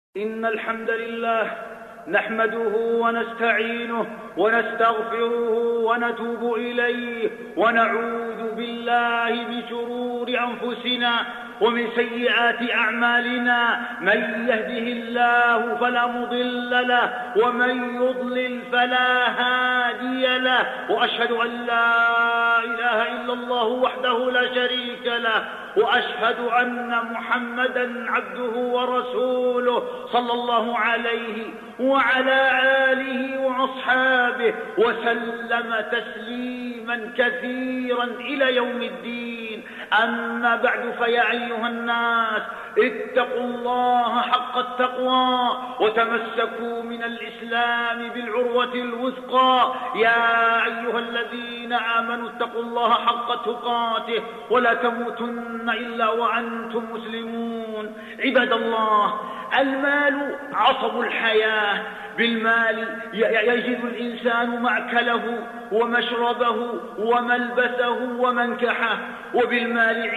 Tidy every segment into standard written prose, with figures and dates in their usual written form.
إن الحمد لله نحمده ونستعينه ونستغفره ونتوب إليه ونعوذ بالله من شرور أنفسنا ومن سيئات أعمالنا. من يهده الله فلا مضل له ومن يضلل فلا هادي له، وأشهد أن لا إله إلا الله وحده لا شريك له، وأشهد أن محمدًا عبده ورسوله صلى الله عليه وعلى آله وأصحابه وسلم تسليمًا كثيرًا إلى يوم الدين. أما بعد، فيا أيها الناس اتقوا الله حق التقوى وتمسكوا من الإسلام بالعروة الوثقى. يا أيها الذين آمنوا اتقوا الله حق تقاته ولا تموتن إلا وأنتم مسلمون. عباد الله، المال عصب الحياة. بالمال يجد الإنسان مأكله ومشربه وملبسه ومنكحه. وبالمال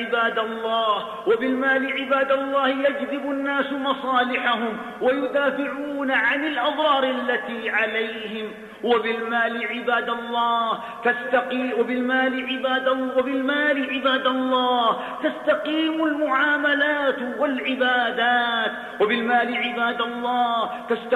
عباد الله يجذب الناس مصالحهم ويدافعون عن الأضرار التي عليهم. وبالمال عباد الله تستقيم المعاملات والعبادات. وبالمال عباد الله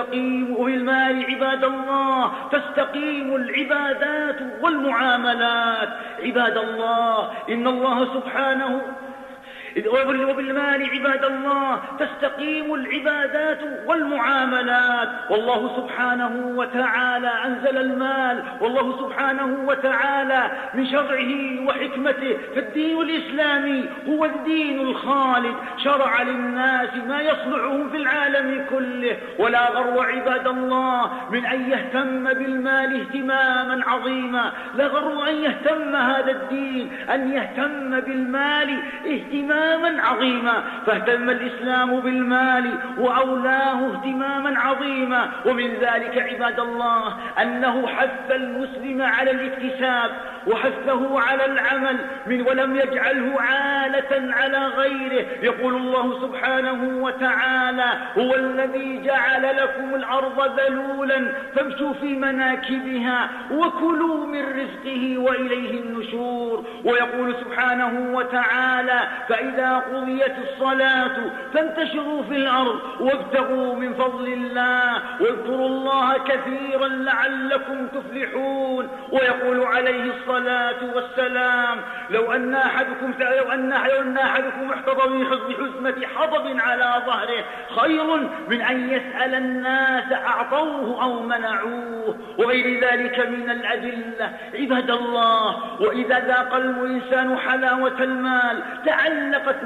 تستقيم العبادات والمعاملات. عباد الله، إن الله سبحانه وبالمال عباد الله تستقيم العبادات والمعاملات. والله سبحانه وتعالى أنزل المال، والله سبحانه وتعالى من شرعه وحكمته فالدين الإسلامي هو الدين الخالد. شرع للناس ما يصلحهم في العالم كله، ولا غرو عباد الله من أن يهتم بالمال اهتماما عظيما. لا غرو أن يهتم هذا الدين أن يهتم بالمال اهتماما عظيما، فاهتم الإسلام بالمال وأولاه اهتماما عظيما. ومن ذلك عباد الله أنه حث المسلم على الاكتساب وحثه على العمل ولم يجعله عالة على غيره. يقول الله سبحانه وتعالى: هو الذي جعل لكم الأرض ذلولا فامشوا في مناكبها وكلوا من رزقه وإليه النشور. ويقول سبحانه وتعالى: فإذا قضيت الصلاة فانتشروا في الأرض وابتغوا من فضل الله واذكروا الله كثيرا لعلكم تفلحون. ويقول عليه الصلاة والسلام: لو أن أحدكم احتضى بحزمة حطب على ظهره خير من أن يسأل الناس أعطوه أو منعوه. وغير ذلك من الأدلة. عباد الله، وإذا ذاق الإنسان حلاوة المال تعلقت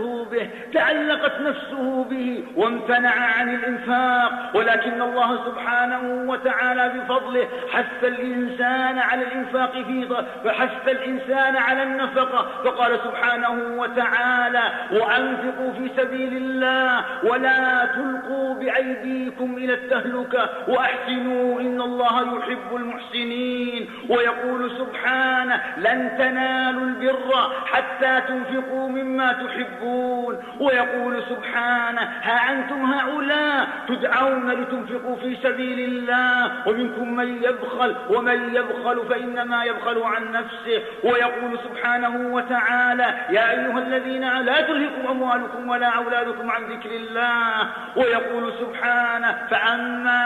نفسه به وامتنع عن الإنفاق. ولكن الله سبحانه وتعالى بفضله حث الإنسان على الإنفاق فحث الإنسان على النفقة، فقال سبحانه وتعالى: وأنفقوا في سبيل الله ولا تلقوا بأيديكم إلى التهلكة وأحسنوا إن الله يحب المحسنين. ويقول سبحانه: لن تنالوا البر حتى تنفقوا مما تحبون. ويقول سبحانه: ها أنتم هؤلاء تدعون لتنفقوا في سبيل الله ومنكم من يبخل ومن يبخل فإنما يبخل عن نفسه. ويقول سبحانه وتعالى: يا أيها الذين لا تلهكم أموالكم ولا أولادكم عن ذكر الله. ويقول سبحانه: فأما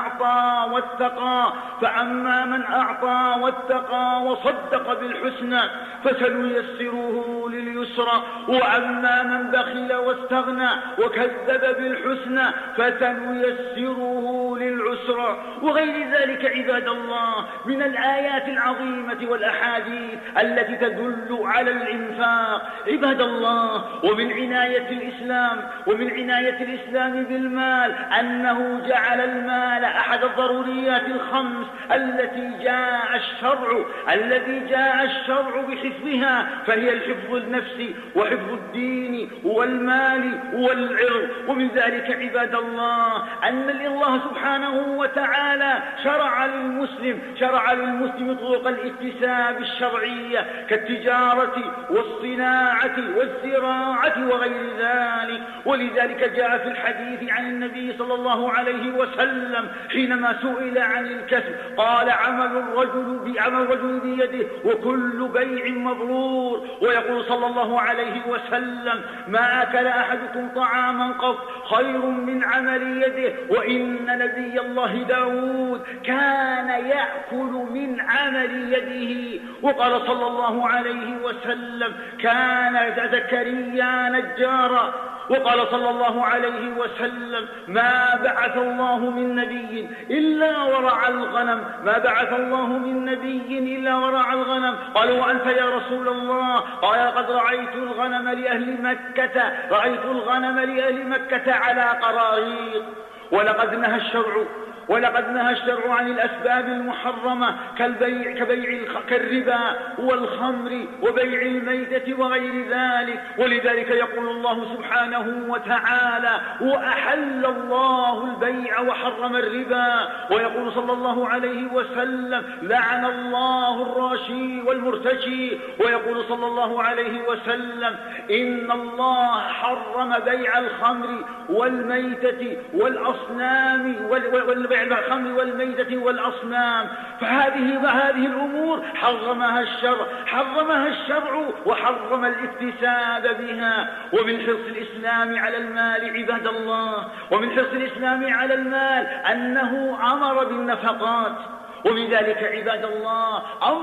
من أعطى واتقى وصدق بالحسنى فسنيسره لليسرى. وأما من بخل واستغنى وكذب بالحسنى فسنيسره للعسرى. وغير ذلك عباد الله من الآيات العظيمة والأحاديث التي تدل على الإنفاق. عباد الله، ومن عناية الإسلام بالمال أنه جعل المال أحد الضروريات الخمس التي جاء الشرع بحفظها، فهي الحفظ النفسي النفس وحفظ الدين والمال والعرض. ومن ذلك عباد الله أن الله سبحانه وتعالى شرع للمسلم طرق الاكتساب الشرعية كالتجارة والصناعة والزراعة وغير ذلك. ولذلك جاء في الحديث عن النبي صلى الله عليه وسلم حينما سئل عن الكسب قال عمل الرجل بيده وكل بيع مبرور. ويقول صلى الله عليه وسلم ما أكل أحدكم طعاما قط خير من عمل يده. وإن نبي الله داود كان يأكل من عمل يده. وقال صلى الله عليه وسلم كان زكريا نجارا. وقال صلى الله عليه وسلم ما بعث الله من نبي إلا ورع الغنم قالوا وأنت يا رسول الله؟ قال قد رعيت الغنم لأهل مكة على قراريط. ولقد نهى الشرع عن الأسباب المحرمة كالربا والخمر وبيع الميتة وغير ذلك. ولذلك يقول الله سبحانه وتعالى وأحل الله البيع وحرم الربا. ويقول صلى الله عليه وسلم لعن الله الراشي والمرتشي. ويقول صلى الله عليه وسلم إن الله حرم بيع الخمر والميتة والأصنام فهذه الأمور حرمها الشرع وحرم الاكتساب بها. ومن حرص الإسلام على المال عباد الله أنه أمر بالنفقات. ومن ذلك عباد الله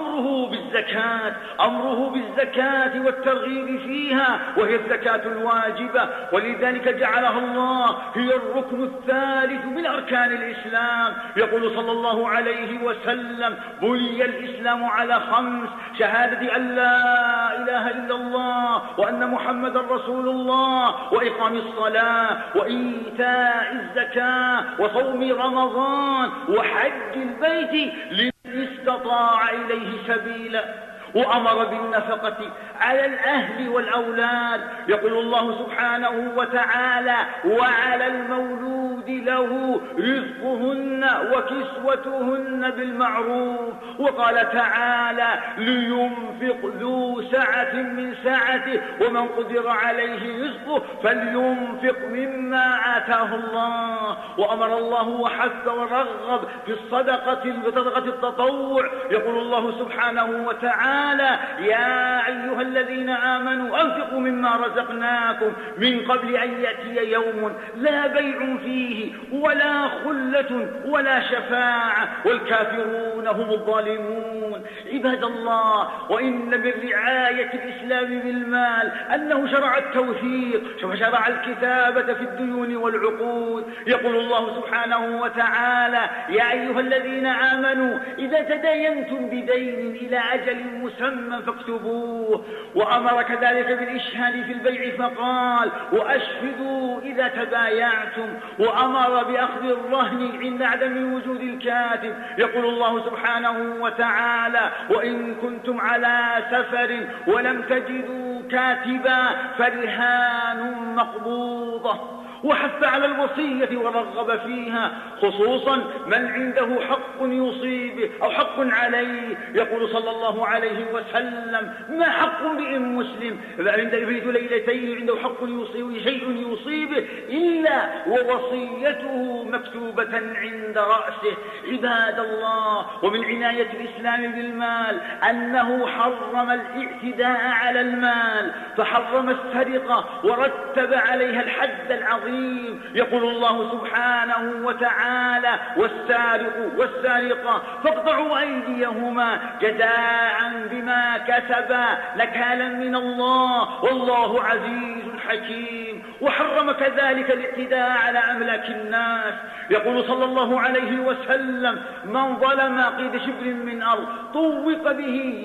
أمره بالزكاة والترغيب فيها وهي الزكاة الواجبة. ولذلك جعلها الله هي الركن الثالث من أركان الإسلام. يقول صلى الله عليه وسلم بني الإسلام على 5: شهادة أن لا إله إلا الله وأن محمد رسول الله وإقام الصلاة وإيتاء الزكاة وصوم رمضان وحج البيت لمن استطاع إليه سبيلا. وأمر بالنفقة على الأهل والأولاد. يقول الله سبحانه وتعالى وعلى المولود له رزقهن وكسوتهن بالمعروف. وقال تعالى لينفق ذو سعة من سعته ومن قدر عليه رزقه فلينفق مما آتاه الله. وأمر الله وحث ورغب في صدقة التطوع. يقول الله سبحانه وتعالى يا أيها الذين آمنوا أنفقوا مما رزقناكم من قبل أن يأتي يوم لا بيع فيه ولا خلة ولا شفاعة والكافرون هم الظالمون. عباد الله وإن من رعاية الإسلام بالمال أنه شرع التوثيق وشرع الكتابة في الديون والعقود. يقول الله سبحانه وتعالى يا أيها الذين آمنوا إذا تداينتم بدين إلى أجل مسمى فاكتبوه. وأمر كذلك بالإشهاد في البيع فقال وأشهدوا إذا تبايعتم. وأمر بأخذ الرهن عند عدم وجود الكاتب. يقول الله سبحانه وتعالى وإن كنتم على سفر ولم تجدوا كاتبا فرهان مقبوضة. وحث على الوصية ورغب فيها خصوصا من عنده حق يصيبه أو حق عليه. يقول صلى الله عليه وسلم ما حق امرئ مسلم عند يبيت ليلتين عنده حق يصيبه شيء يصيبه إلا ووصيته مكتوبة عند رأسه. عباد الله ومن عناية الإسلام بالمال أنه حرم الاعتداء على المال فحرم السرقة ورتب عليها الحد العظيم. يقول الله سبحانه وتعالى والسارق والسارقة فاقطعوا أيديهما جزاء بما كسبا نكالا من الله والله عزيز حكيم، وحرم كذلك الاعتداء على أملاك الناس. يقول صلى الله عليه وسلم: من ظلم قيد شبر من أرض طوق به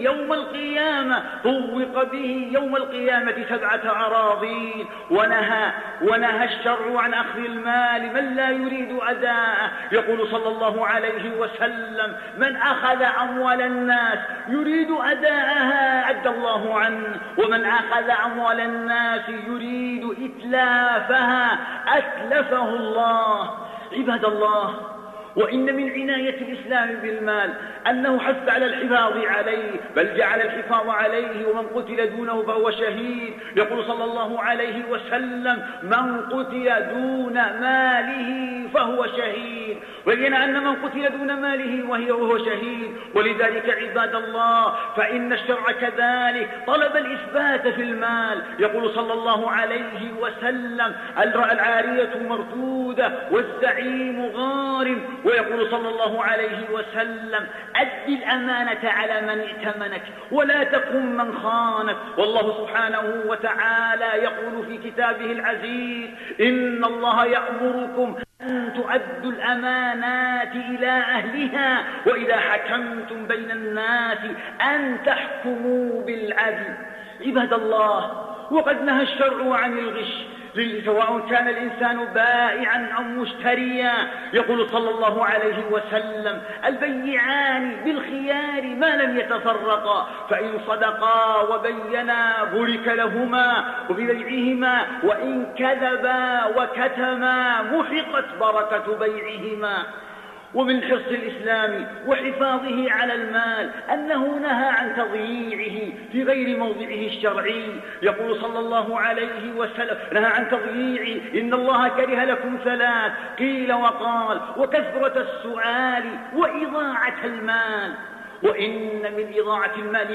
يوم القيامة 7 أراضين. ونهى الشرع عن أخذ المال من لا يريد أداءه. يقول صلى الله عليه وسلم: من أخذ أموال الناس يريد أداءها أدى الله عنه، ومن أخذ أموال الناس يريد إتلافها أتلفه الله. عباد الله، وإن من عناية الإسلام بالمال أنه حث على الحفاظ عليه، بل جعل الحفاظ عليه ومن قتل دونه فهو شهيد. يقول صلى الله عليه وسلم: من قتل دون ماله فهو شهيد. وبين أن من قتل دون ماله وهو شهيد. ولذلك عباد الله، فإن الشرع كذلك طلب الإثبات في المال. يقول صلى الله عليه وسلم: العارية مردودة والزعيم غارم. ويقول صلى الله عليه وسلم: أد الأمانة على من ائتمنك ولا تكن من خانك. والله سبحانه وتعالى يقول في كتابه العزيز: إن الله يأمركم أن تؤدوا الأمانات إلى أهلها وإذا حكمتم بين الناس أن تحكموا بالعدل. عباد الله، وقد نهى الشرع عن الغش سواء كان الإنسان بائعا أو مشتريا. يقول صلى الله عليه وسلم: البيعان بالخيار ما لم يتفرقا، فإن صدقا وبينا بورك لهما وببيعهما، وإن كذبا وكتما محقت بركة بيعهما. ومن حرص الإسلام وحفاظه على المال أنه نهى عن تضييعه في غير موضعه الشرعي. يقول صلى الله عليه وسلم: نهى عن تضييعه، إن الله كره لكم 3 قيل وقال وكثرة السؤال وإضاعة المال. وإن من إضاعة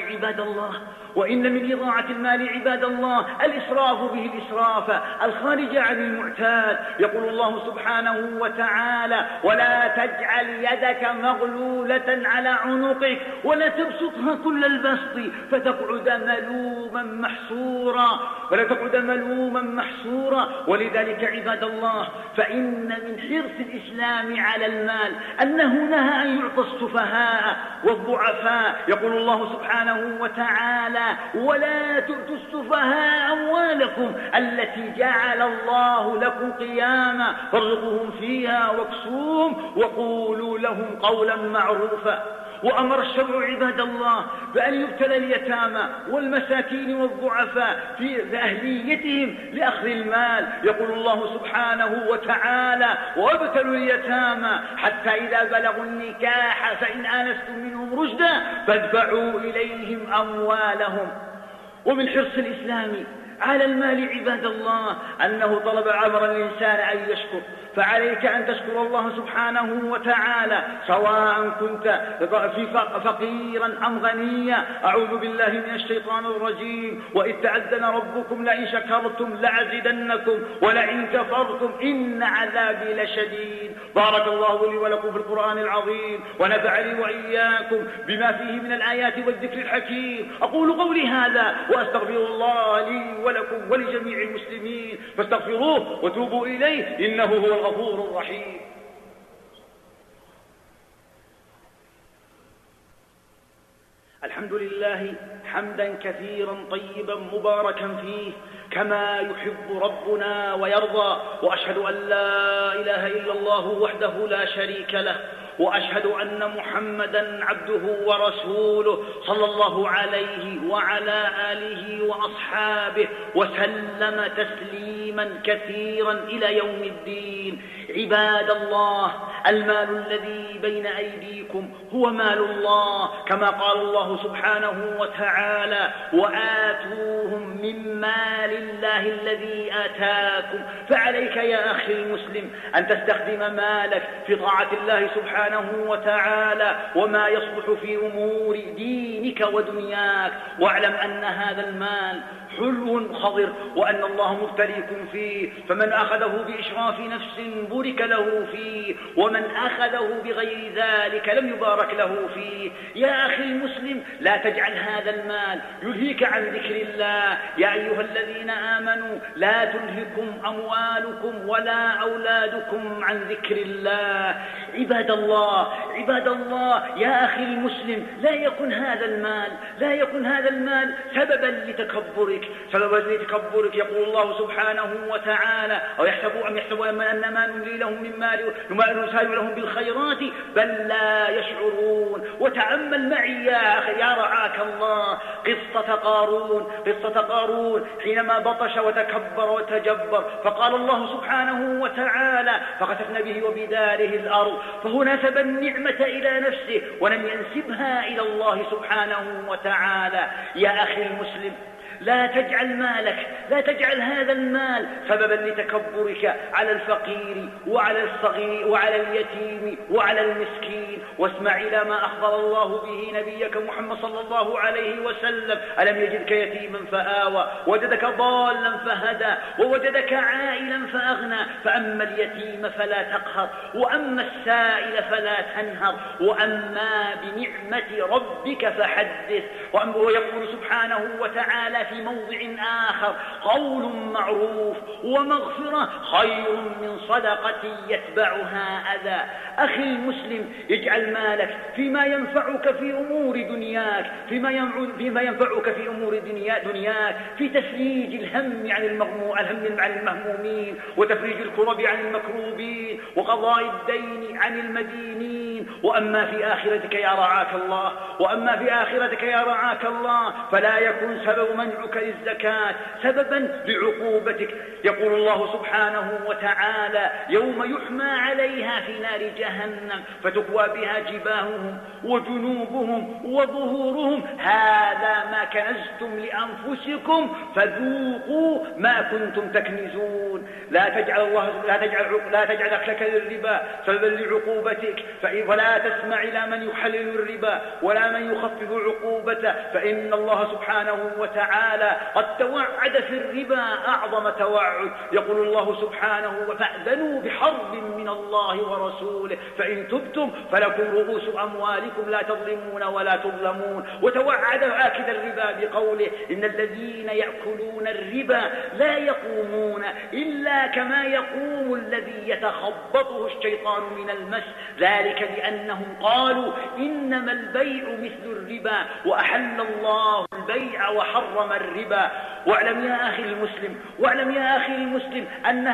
المال عباد الله الإسراف به الإسراف الخارج عن المعتاد. يقول الله سبحانه وتعالى: ولا تجعل يدك مغلولة على عنقك ولا تبسطها كل البسط فتقعد ملوما محسورا. ولذلك عباد الله، فإن من حرص الإسلام على المال أنه نهى أن يعطى السفهاء والضعفاء. يقول الله سبحانه وتعالى: ولا تؤتوا السفهاء أموالكم التي جعل الله لكم قياما فارزقوهم فيها واكسوهم وقولوا لهم قولا معروفا. وأمر الشرع عباد الله بأن يبتلى اليتامى والمساكين والضعفاء في أهليتهم لأخذ المال. يقول الله سبحانه وتعالى: وابتلوا اليتامى حتى إذا بلغوا النكاح فإن آنستم منهم رشدا فادفعوا إليهم أموالهم. ومن حرص الإسلام على المال عباد الله أنه طلب أمر الإنسان أن يشكر، فعليك أن تشكر الله سبحانه وتعالى سواء كنت فقيرا أم غنيا. أعوذ بالله من الشيطان الرجيم: وإذ تأذن ربكم لئن شكرتم لأزيدنكم ولئن كفرتم إن عذابي لشديد. بارك الله لي ولكم في القرآن العظيم، ونفعني وإياكم بما فيه من الآيات والذكر الحكيم. أقول قولي هذا وأستغفر الله لي ولكم ولجميع المسلمين فاستغفروه وتوبوا إليه إنه هو الغفور الرحيم. الحمد لله حمدا كثيرا طيبا مباركا فيه كما يحب ربنا ويرضى. وأشهد أن لا إله إلا الله وحده لا شريك له، وأشهد أن محمدا عبده ورسوله صلى الله عليه وعلى آله وأصحابه وسلم تسليما كثيرا إلى يوم الدين. عباد الله، المال الذي بين أيديكم هو مال الله، كما قال الله سبحانه وتعالى: وآتوهم من مال الله الذي آتاكم. فعليك يا أخي المسلم أن تستخدم مالك في طاعة الله سبحانه وتعالى وما يصلح في أمور دينك ودنياك. واعلم أن هذا المال حلو خضر، وأن الله مبتليكم فيه، فمن أخذه بإشراف نفس بورك له فيه، ومن أخذه بغير ذلك لم يبارك له فيه. يا أخي المسلم، لا تجعل هذا المال يلهيك عن ذكر الله. يا أيها الذين آمنوا لا تلهكم أموالكم ولا أولادكم عن ذكر الله. عباد الله، يا أخي المسلم، لا يكن هذا المال سببا لتكبرك. يقول الله سبحانه وتعالى: أو يحسبوا أن ما نملي لهم من مال نسارع لهم بالخيرات بل لا يشعرون. وتأمل معي يا رعاك الله قصة قارون حينما بطش وتكبر وتجبر، فقال الله سبحانه وتعالى: فخسفنا به وبداره الأرض. فهنا نسب النعمة إلى نفسه ولم ينسبها إلى الله سبحانه وتعالى. يا أخي المسلم، لا تجعل هذا المال سببا لتكبرك على الفقير وعلى الصغير وعلى اليتيم وعلى المسكين. واسمع إلى ما أخبر الله به نبيك محمد صلى الله عليه وسلم: ألم يجدك يتيما فآوى، وجدك ضالا فهدى، ووجدك عائلا فأغنى. فأما اليتيم فلا تقهر، وأما السائل فلا تنهر، وأما بنعمة ربك فحدث. ويقول سبحانه وتعالى في موضع آخر: قول معروف ومغفرة خير من صدقة يتبعها أذى. أخي المسلم، اجعل مالك فيما ينفعك في أمور دنياك، فيما ينفعك في أمور دنياك، في تفريج الهم عن المهمومين، وتفريج الكرب عن المكروبين، وقضاء الدين عن المدينين. وأما في آخرتك يا رعاك الله فلا يكن سبب منعك للزكاة سببا لعقوبتك. يقول الله سبحانه وتعالى: يوم يحمى عليها في نار جهنم فتكوى بها جباههم وجنوبهم وظهورهم هذا ما كنزتم لأنفسكم فذوقوا ما كنتم تكنزون. لا تجعل أكلك للربا سببا لعقوبتك، ولا تسمع إلى من يحلل الربا ولا من يخفف عقوبته، فإن الله سبحانه وتعالى قد توعد في الربا أعظم توعد. يقول الله سبحانه: فأذنوا بحرب من الله ورسوله فإن تبتم فلكم رؤوس أموالكم لا تظلمون ولا تظلمون. وتوعد آكل الربا بقوله: إن الذين يأكلون الربا لا يقومون إلا كما يقوم الذي يتخبطه الشيطان من المس، ذلك بأنهم قالوا إنما البيع مثل الربا وأحل الله البيع وحرم الربا. واعلم يا أخي المسلم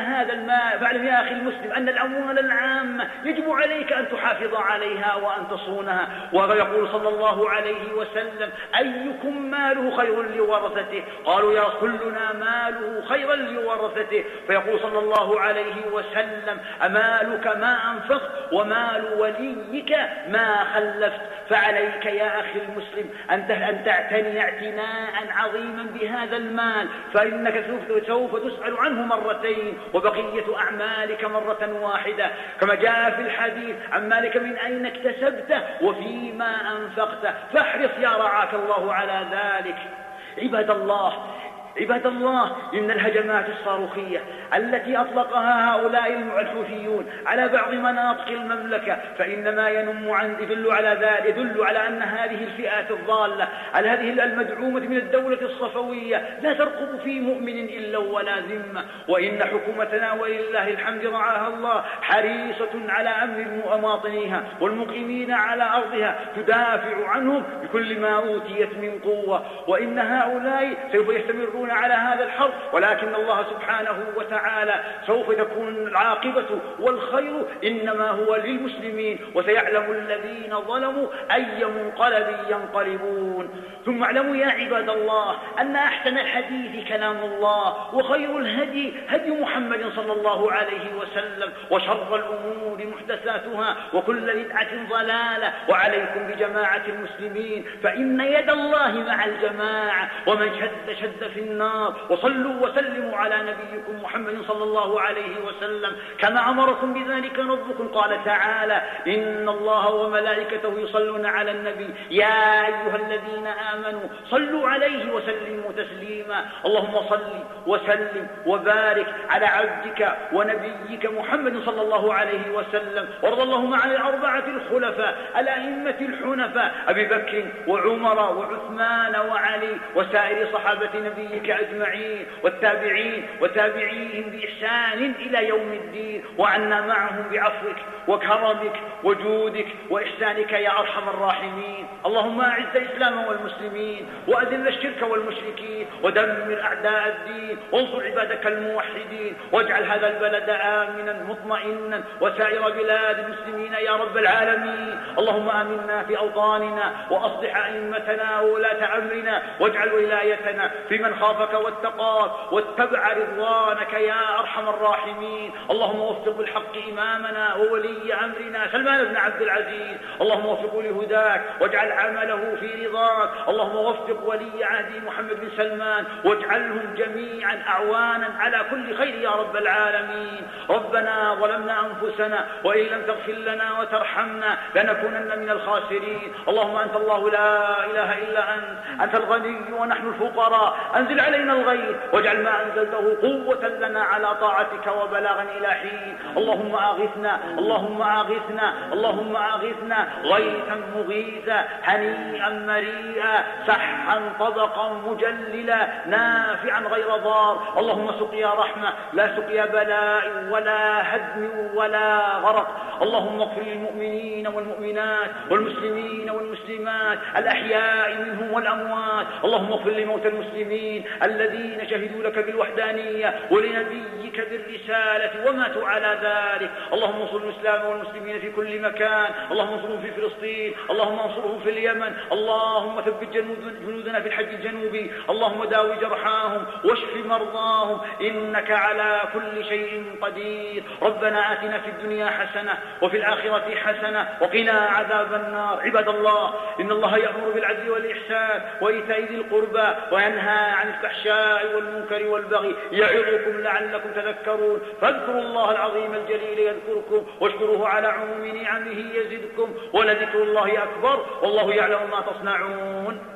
أن الأموال العامة يجب عليك أن تحافظ عليها وأن تصونها. ويقول صلى الله عليه وسلم: أيكم ماله خير لورثته؟ قالوا: يا كلنا ماله خيرا لورثته. فيقول صلى الله عليه وسلم: أمالك ما أنفقت ومال وليك ما خلفت. فعليك يا أخي المسلم أن تعتني اعتناء عظيما بهذا المال، فإنك سوف تسأل عنه مرتين وبقية أعمالك مرة واحدة، كما جاء في الحديث: عن مالك من أين اكتسبته وفيما أنفقته. فاحرص يا رعاك الله على ذلك. عباد الله، إن الهجمات الصاروخية التي أطلقها هؤلاء الحوثيون على بعض مناطق المملكة فإنما يدل على أن هذه الفئات الضالة هذه المدعومة من الدولة الصفوية لا ترقب في مؤمن إلا ولا ذمة. وإن حكومتنا ولله الحمد رعاها الله حريصة على أمن مواطنيها والمقيمين على أرضها، تدافع عنهم بكل ما أوتيت من قوة. وإن هؤلاء سوف يستمرون على هذا الحرب، ولكن الله سبحانه وتعالى سوف تكون العاقبة والخير إنما هو للمسلمين، وسيعلم الذين ظلموا أي منقلب ينقلبون. ثم اعلموا يا عباد الله أن أحسن الحديث كلام الله، وخير الهدي هدي محمد صلى الله عليه وسلم، وشر الأمور محدثاتها، وكل بدعة ضلالة. وعليكم بجماعة المسلمين فإن يد الله مع الجماعة، ومن شد في النار. وصلوا وسلموا على نبيكم محمد محمد صلى الله عليه وسلم كما أمركم بذلك ربكم. قال تعالى: إن الله وملائكته يصلون على النبي يا أيها الذين آمنوا صلوا عليه وسلموا تسليما. اللهم صل وسلم وبارك على عبدك ونبيك محمد صلى الله عليه وسلم، وارض اللهم عن الأربعة الخلفاء الأئمة الحنفاء أبي بكر وعمر وعثمان وعلي وسائر صحابة نبيك أجمعين، والتابعين وتابعيهم بإحسان إلى يوم الدين، وعنا معهم بعفوك وكرمك وجودك وإحسانك يا أرحم الراحمين. اللهم أعز الإسلام والمسلمين وأذل الشرك والمشركين ودمر أعداء الدين وانصر عبادك الموحدين، واجعل هذا البلد آمنا مطمئنا وسائر بلاد المسلمين يا رب العالمين. اللهم آمنا في أوطاننا وأصلح أئمتنا وولاة أمرنا، واجعل ولايتنا في من خافك واتقاك واتبع رضوانك يا أرحم الراحمين. اللهم وفق بالحق إمامنا وولي أمرنا سلمان بن عبد العزيز، اللهم وفقه لهداك واجعل عمله في رضاك. اللهم وفق ولي عهد محمد بن سلمان واجعلهم جميعا أعوانا على كل خير يا رب العالمين. ربنا ظلمنا أنفسنا وإن لم تغفر لنا وترحمنا لنكونن من الخاسرين. اللهم أنت الله لا إله إلا أنت الغني ونحن الفقراء، أنزل علينا الغيث واجعل ما أنزلته قوة لنا على طاعتك وبلاغا إلى حين. اللهم أغثنا اللهم أغثنا اللهم أغثنا غيثا مغيثا هنيئا مريئا سحا طبقا مجللا نافعا غير ضار. اللهم سقيا رحمة لا سقيا بلاء ولا هدم ولا غرق. اللهم اغفر للمؤمنين والمؤمنات والمسلمين والمسلمات الأحياء منهم والأموات. اللهم اغفر لموتى المسلمين الذين شهدوا لك بالوحدانية ولنبيك بالرسالة وماتوا على ذلك. اللهم انصر الإسلام والمسلمين في كل مكان، اللهم انصرهم في فلسطين، اللهم انصرهم في اليمن، اللهم ثبت جنودنا في الحج الجنوبي، اللهم داوي جرحاهم واشف مرضاهم إنك على كل شيء قدير. ربنا آتنا في الدنيا حسنة وفي الآخرة حسنة وقنا عذاب النار. عباد الله، إن الله يأمر بالعدل والإحسان وإيتاء ذي القربى وينهى عن الفحشاء والمنكر والبغي يعظكم لعلكم تذكرون. فاذكروا الله العظيم الجليل يذكركم واشكروه على عموم نعمه يزدكم ولذكر الله أكبر والله يعلم ما تصنعون.